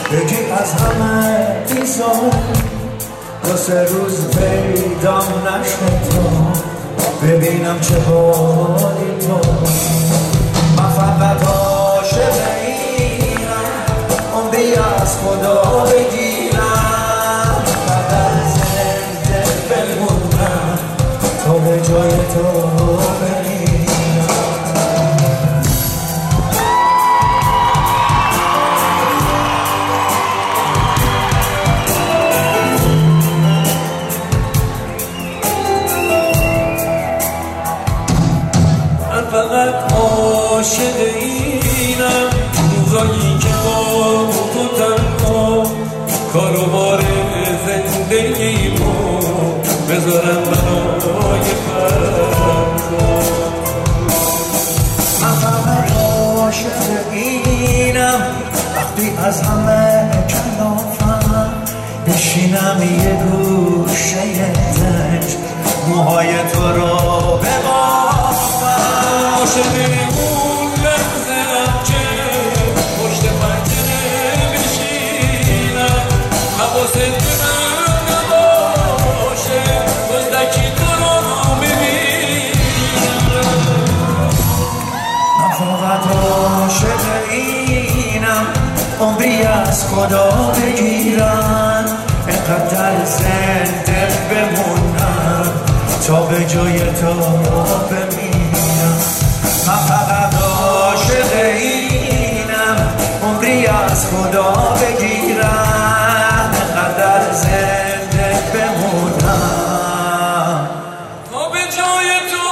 یکی از همه بیزار 2-3 روز پیدام نشد تو ببینم چه حالی تو. من فقط عاشق اینم عمری از خدا بگیرم فقط زنده بمونم تا به جای تو بمیرم. فقط عاشق اینم روزایی که با تو تنها کاروبار زندگیمو بذارم برای فردا. من فقط عاشق اینم وقتی از همه کلافم بشینم یه گوشه دشت موهای تو رو ببافم. عاشق اون لحظه‌ام که پشت پنجره بشینم حواست به من نباشه دزدکی تو رو ببینم. من فقط عاشق اینم عمری از خدا بگیرم اینقدر زنده بمونم تا به جای تو بمیرم. من فقط عاشق اینم عمری از خدا بگیرم اینقدر زنده بمونم تا به جای تو